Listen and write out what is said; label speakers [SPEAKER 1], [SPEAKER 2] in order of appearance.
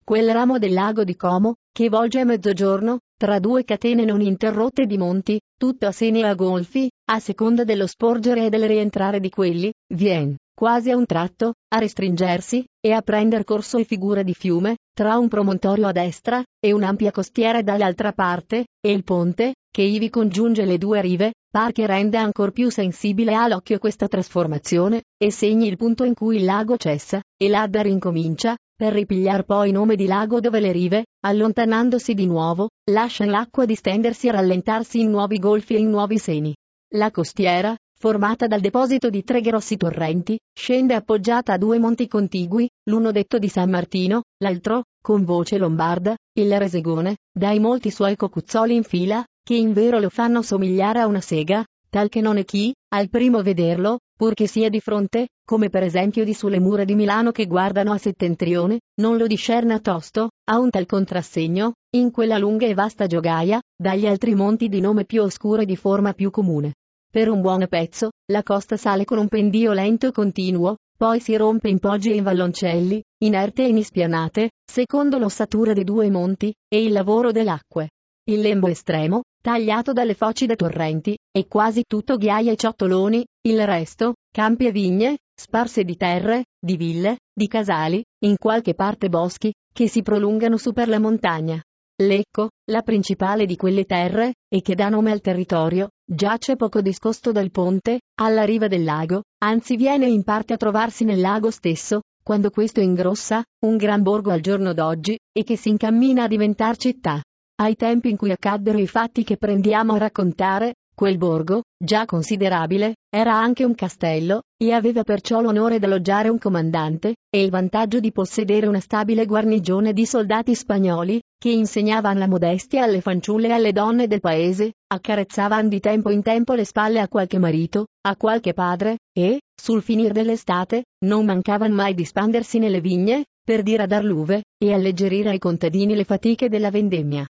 [SPEAKER 1] quel ramo del lago di Como, che volge a mezzogiorno, tra due catene non interrotte di monti, tutto a seni e a golfi, a seconda dello sporgere e del rientrare di quelli, vien, quasi a un tratto, a restringersi, e a prender corso e figura di fiume, tra un promontorio a destra, e un'ampia costiera dall'altra parte, e il ponte, che ivi congiunge le due rive, par che renda ancor più sensibile all'occhio questa trasformazione, e segni il punto in cui il lago cessa, e l'Adda rincomincia, per ripigliar poi nome di lago dove le rive, allontanandosi di nuovo, lascian l'acqua distendersi e rallentarsi in nuovi golfi e in nuovi seni. La costiera, formata dal deposito di tre grossi torrenti, scende appoggiata a due monti contigui, l'uno detto di San Martino, l'altro, con voce lombarda, il Resegone, dai molti suoi cocuzzoli in fila, che invero lo fanno somigliare a una sega, tal che non è chi, al primo vederlo, pur che sia di fronte, come per esempio di sulle mura di Milano che guardano a settentrione, non lo discerna tosto, ha un tal contrassegno, in quella lunga e vasta giogaia, dagli altri monti di nome più oscuro e di forma più comune. Per un buon pezzo, la costa sale con un pendio lento e continuo, poi si rompe in poggi e in valloncelli, inerte e in ispianate, secondo l'ossatura dei due monti, e il lavoro delle acque. Il lembo estremo, tagliato dalle foci dei torrenti, è quasi tutto ghiaia e ciottoloni, il resto, campi e vigne, sparse di terre, di ville, di casali, in qualche parte boschi, che si prolungano su per la montagna. Lecco, la principale di quelle terre, e che dà nome al territorio, giace poco discosto dal ponte, alla riva del lago, anzi viene in parte a trovarsi nel lago stesso, quando questo ingrossa, un gran borgo al giorno d'oggi, e che si incammina a diventar città. Ai tempi in cui accaddero i fatti che prendiamo a raccontare, quel borgo, già considerabile, era anche un castello, e aveva perciò l'onore d'alloggiare un comandante, e il vantaggio di possedere una stabile guarnigione di soldati spagnoli, che insegnavan la modestia alle fanciulle e alle donne del paese, accarezzavan di tempo in tempo le spalle a qualche marito, a qualche padre, e, sul finir dell'estate, non mancavan mai di spandersi nelle vigne, per diradar l'uve, e alleggerire ai contadini le fatiche della vendemmia.